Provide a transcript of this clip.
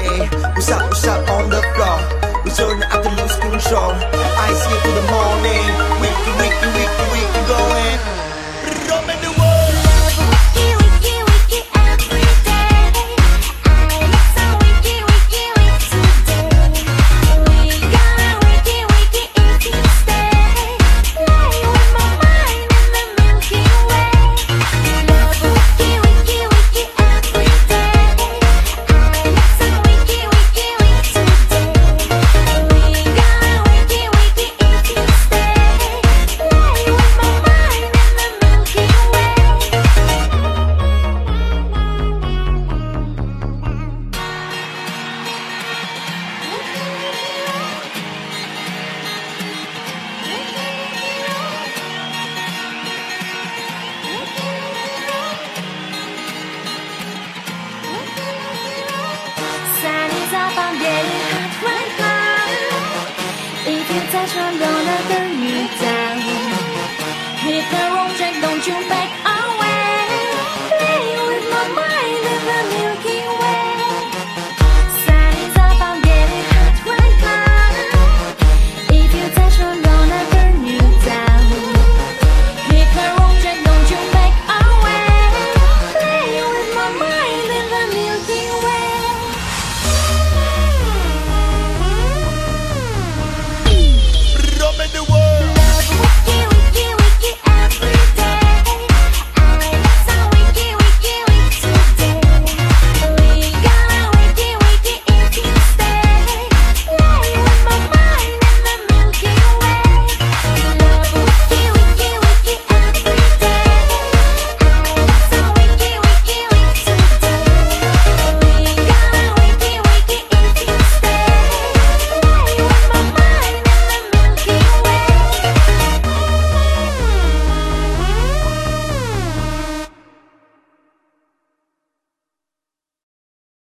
What's up on the floor? We turn out to lose control. I see it to the morning. We going. Roaming the world. I'm getting hot right now. If you touch my door, the turn you down. Hit the wrong track, don't you back.